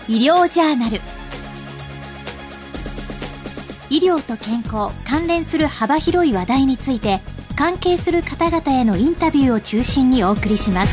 医療ジャーナル。医療と健康関連する幅広い話題について、関係する方々へのインタビューを中心にお送りします。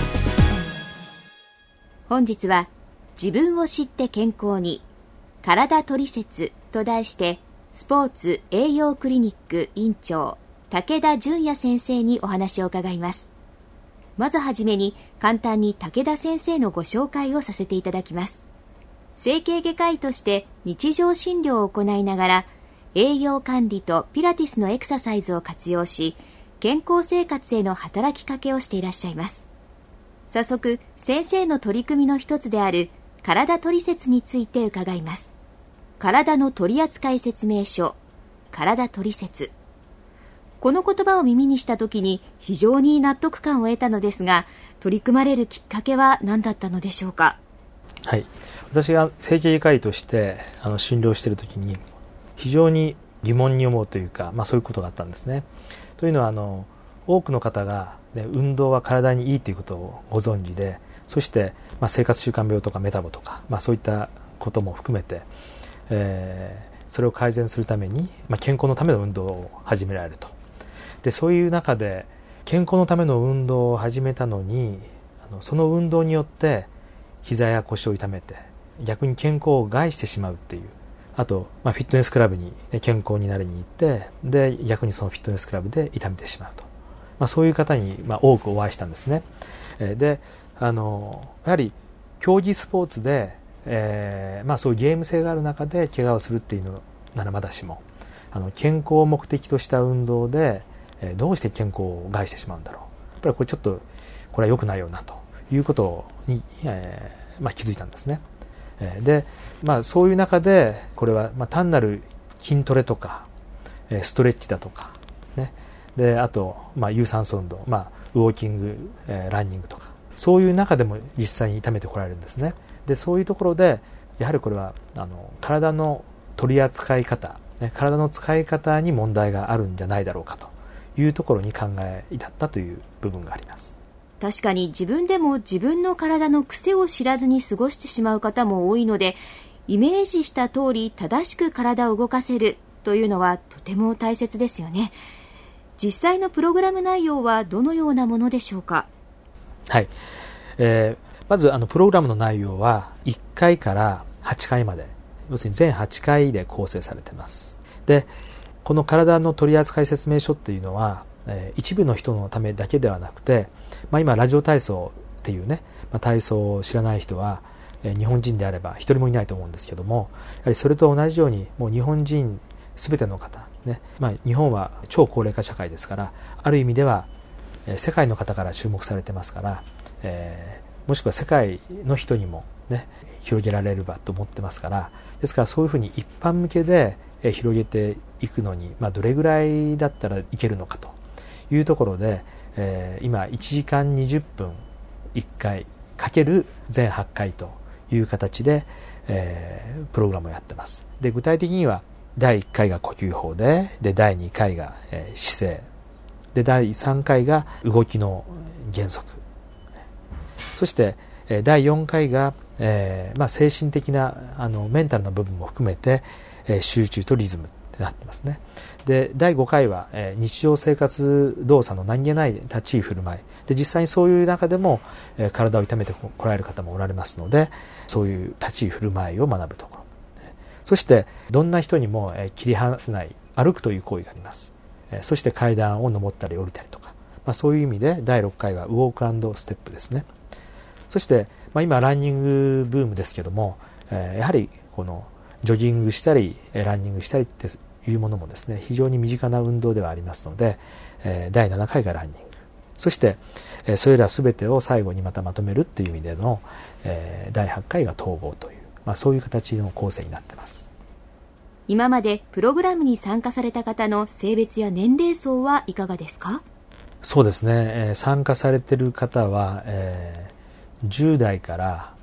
本日は自分を知って健康に体トリセツと題して、スポーツ栄養クリニック院長武田純也先生にお話を伺います。まずはじめに簡単に武田先生のご紹介をさせていただきます。整形外科医として日常診療を行いながら、栄養管理とピラティスのエクササイズを活用し、健康生活への働きかけをしていらっしゃいます。早速、先生の取り組みの一つである体トリセツについて伺います。体の取扱説明書、体トリセツ。この言葉を耳にしたときに非常に納得感を得たのですが、取り組まれるきっかけは何だったのでしょうか。 はい、私が整形外科医として診療しているときに非常に疑問に思うというか、そういうことがあったんですね。というのは多くの方が、運動は体にいいということをご存知で、そして、生活習慣病とかメタボとか、そういったことも含めて、それを改善するために、健康のための運動を始められると。でそういう中で健康のための運動を始めたのに、その運動によって膝や腰を痛めて逆に健康を害してしまうっていう、あと、フィットネスクラブに健康になりに行って、で逆にそのフィットネスクラブで痛めてしまうと、そういう方に多くお会いしたんですね。でやはり競技スポーツで、そういうゲーム性がある中で怪我をするっていうのならまだしも、健康を目的とした運動で、どうして健康を害してしまうんだろう、やっぱりこれちょっとこれは良くないよなということに、気づいたんですね。で、そういう中でこれは単なる筋トレとかストレッチだとか、であと有酸素運動、ウォーキング、ランニングとか、そういう中でも実際に痛めてこられるんですね。でそういうところでやはりこれは体の取り扱い方、体の使い方に問題があるんじゃないだろうかというところに考え至ったという部分があります。 確かに自分でも自分の体の癖を知らずに過ごしてしまう方も多いので、イメージした通り正しく体を動かせるというのはとても大切ですよね。実際のプログラム内容はどのようなものでしょうか。 はい、まずプログラムの内容は1回から8回まで、要するに全8回で構成されています。でこの体の取扱説明書っていうのは、一部の人のためだけではなくて、今ラジオ体操っていう体操を知らない人は、日本人であれば一人もいないと思うんですけども、やはりそれと同じようにもう日本人全ての方、日本は超高齢化社会ですから、ある意味では、世界の方から注目されてますから、もしくは世界の人にも、広げられればと思ってますから、ですからそういうふうに一般向けで広げていくのに、どれぐらいだったらいけるのかというところで、今1時間20分1回かける全8回という形で、プログラムをやってます。で具体的には第1回が呼吸法で、第2回が、姿勢で、第3回が動きの原則、そして、第4回が、精神的なメンタルの部分も含めて、集中とリズムってなってますね。で第5回は、日常生活動作の何気ない立ち居振る舞いで、実際にそういう中でも、体を痛めてこられる方もおられますので、そういう立ち居振る舞いを学ぶところ、そしてどんな人にも、切り離せない歩くという行為があります。そして階段を上ったり降りたりとか、そういう意味で第6回はウォーク&ステップですね。そして、今ランニングブームですけども、やはりこのジョギングしたりランニングしたりっていうものもですね、非常に身近な運動ではありますので、第7回がランニング、そしてそれら全てを最後にまとめるっていう意味での第8回が統合という、そういう形の構成になっています。 今までプログラムに参加された方の性別や年齢層はいかがですか？ そうですね、参加されている方は、10代から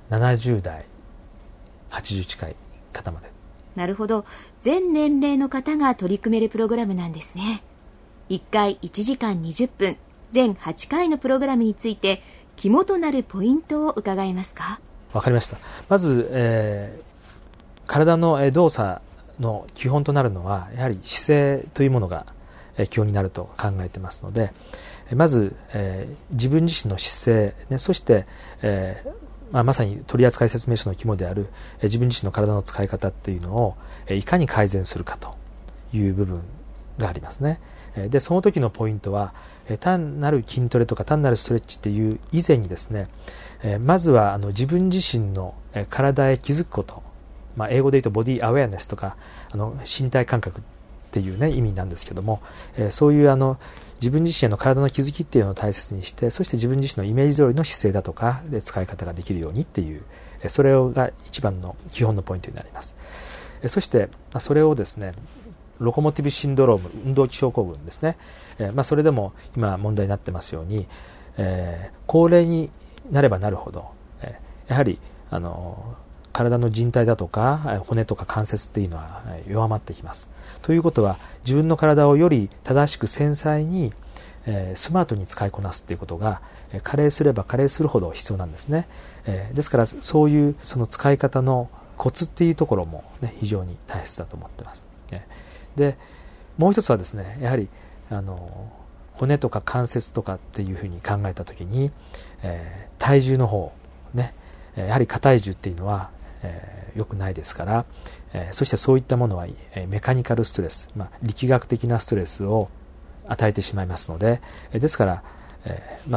70代80近い方まで。 なるほど、全年齢の方が取り組めるプログラムなんですね。1回1時間20分全8回のプログラムについて肝となるポイントを伺えますか？ わかりました。まず、体の動作の基本となるのはやはり姿勢というものが基本になると考えていますので、まず、自分自身の姿勢、ね、そして、まさに取扱説明書の肝である自分自身の体の使い方っていうのをいかに改善するかという部分がありますね。でその時のポイントは単なる筋トレとか単なるストレッチっていう以前にですね、まずは自分自身の体へ気づくこと、英語で言うとボディアウェアネスとか身体感覚っていう、ね、意味なんですけども、そういう自分自身への体の気づきっていうのを大切にして、そして自分自身のイメージ通りの姿勢だとかで使い方ができるようにっていう、それが一番の基本のポイントになります。そしてそれをですね、ロコモティブシンドローム、運動器症候群ですね、それでも今問題になってますように、高齢になればなるほど、やはり体の靭帯だとか骨とか関節っていうのは弱まってきます。ということは自分の体をより正しく繊細に、スマートに使いこなすっていうことが加齢すれば加齢するほど必要なんですね。ですからそういうその使い方のコツっていうところも、ね、非常に大切だと思ってます。でもう一つはですね、やはり骨とか関節とかっていうふうに考えたときに、体重の方ね、やはり過体重っていうのは良くないですから、そしてそういったものはメカニカルストレス、力学的なストレスを与えてしまいますので、ですから、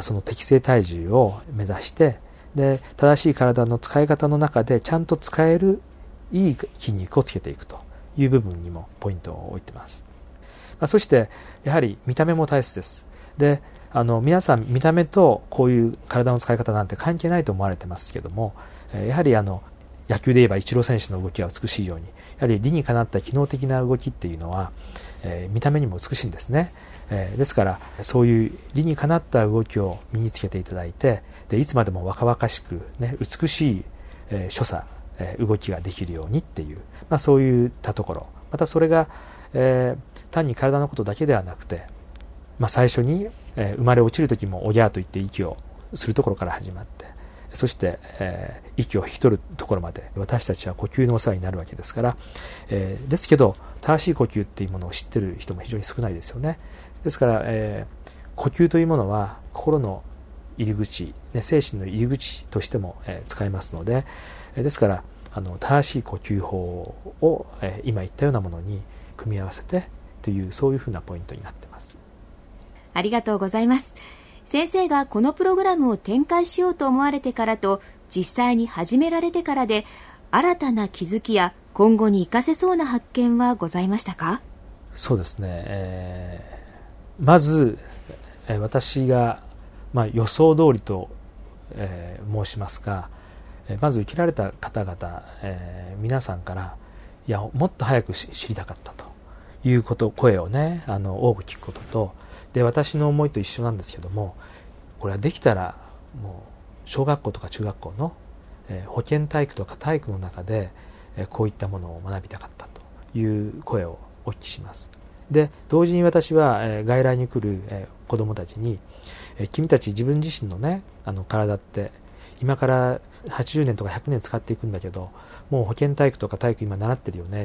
その適正体重を目指して、で正しい体の使い方の中でちゃんと使えるいい筋肉をつけていくという部分にもポイントを置いています。そしてやはり見た目も大切です。で皆さん見た目とこういう体の使い方なんて関係ないと思われてますけども、やはり野球で言えばイチロー選手の動きが美しいように、やはり理にかなった機能的な動きっていうのは、見た目にも美しいんですね。ですからそういう理にかなった動きを身につけていただいて、でいつまでも若々しく、ね、美しい、所作、動きができるようにっていう、そういったところ、またそれが、単に体のことだけではなくて、最初に、生まれ落ちる時もおぎゃーと言って息をするところから始まって、そして、息を引き取るところまで私たちは呼吸のお世話になるわけですから、ですけど正しい呼吸っていうものを知っている人も非常に少ないですよね。ですから、呼吸というものは心の入り口、精神の入り口としても、使えますので、ですから正しい呼吸法を、今言ったようなものに組み合わせてという、そういうふうなポイントになっています。 ありがとうございます。先生がこのプログラムを展開しようと思われてからと実際に始められてからで、新たな気づきや今後に活かせそうな発見はございましたか？ そうですね、まず、私が、予想通りと、申しますが、まず受けられた方々、皆さんからいやもっと早く知りたかったということ、声をね多く聞くことと、で私の思いと一緒なんですけども、これはできたらもう小学校とか中学校の、保健体育とか体育の中で、こういったものを学びたかったという声をお聞きします。で同時に私は、外来に来る、子どもたちに、君たち自分自身のね体って今から80年とか100年使っていくんだけど、もう保健体育とか体育今習ってるよねって、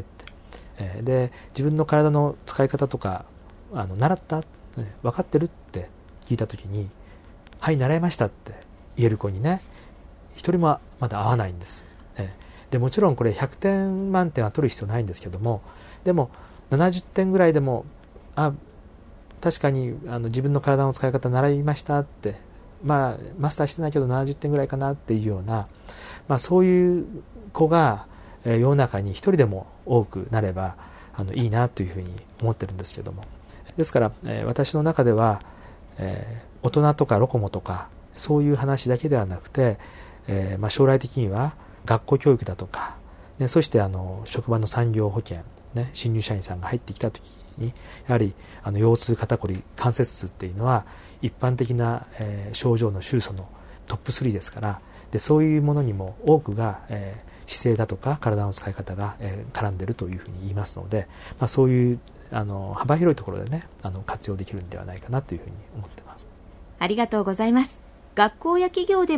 で自分の体の使い方とか習った分かってるって聞いたときに、はい習いましたって言える子にね一人もまだ会わないんです。でもちろんこれ100点満点は取る必要ないんですけども、でも70点ぐらいでも確かに自分の体の使い方習いましたって、マスターしてないけど70点ぐらいかなっていうような、そういう子が世の中に一人でも多くなればいいなというふうに思ってるんですけども、ですから、私の中では、大人とかロコモとかそういう話だけではなくて、将来的には学校教育だとか、そして職場の産業保険、新入社員さんが入ってきたときに、やはり腰痛肩こり関節痛っていうのは一般的な、症状の手術のトップ3ですから、でそういうものにも多くが、姿勢だとか体の使い方が、絡んでいるというふうに言いますので、そういう幅広いところでね活用できるんではないかなというふうに思っています。 ありがとうございます。学校や企業でも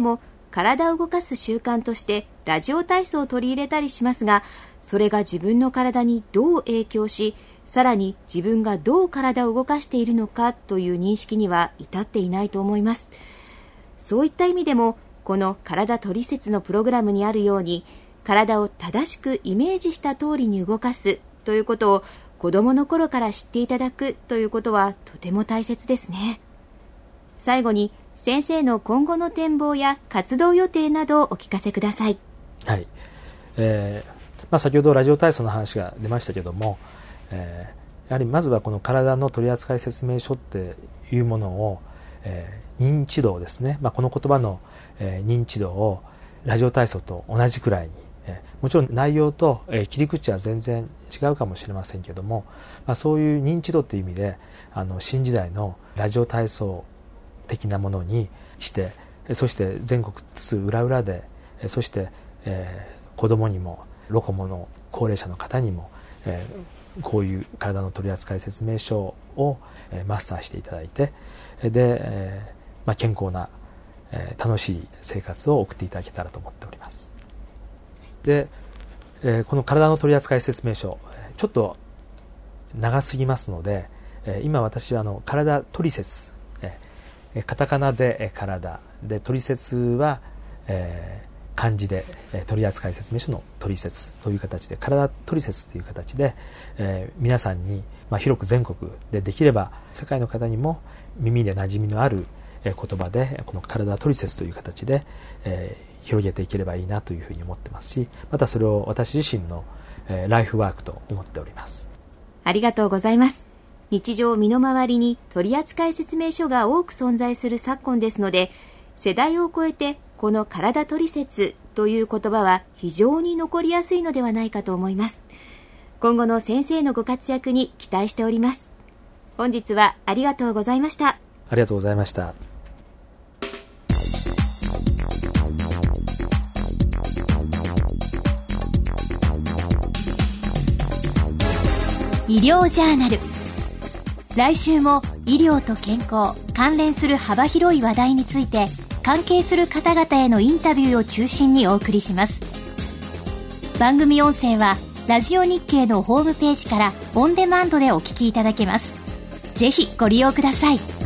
体を動かす習慣としてラジオ体操を取り入れたりしますが、それが自分の体にどう影響し、さらに自分がどう体を動かしているのかという認識には至っていないと思います。そういった意味でも、この体トリセツのプログラムにあるように、体を正しくイメージした通りに動かすということを子どもの頃から知っていただくということはとても大切ですね。最後に先生の今後の展望や活動予定などをお聞かせください。 はい。先ほどラジオ体操の話が出ましたけども、やはりまずはこの体の取扱説明書っていうものを、認知度ですね、この言葉の、認知度をラジオ体操と同じくらいに、もちろん内容と、切り口は全然違うかもしれませんけども、そういう認知度という意味で新時代のラジオ体操的なものにして、そして全国津々浦々で、そして、子どもにもロコモの高齢者の方にも、こういう体の取扱説明書をマスターしていただいて、で、健康な楽しい生活を送っていただけたらと思っております。で、この体の取扱説明書、ちょっと長すぎますので、今私は体トリセツ、カタカナで体で、トリセツは漢字で取扱説明書のトリセツという形で、体トリセツという形で、皆さんに、広く全国で、できれば世界の方にも耳で馴染みのある言葉で、この体トリセツという形で、広げていければいいなというふうに思ってますし、またそれを私自身のライフワークと思っております。 ありがとうございます。日常身の回りに取扱説明書が多く存在する昨今ですので、世代を超えてこの体トリセツという言葉は非常に残りやすいのではないかと思います。今後の先生のご活躍に期待しております。本日はありがとうございました。 ありがとうございました。 医療ジャーナル。来週も医療と健康関連する幅広い話題について、関係する方々へのインタビューを中心にお送りします。番組音声はラジオ日経のホームページからオンデマンドでお聞きいただけます。ぜひご利用ください。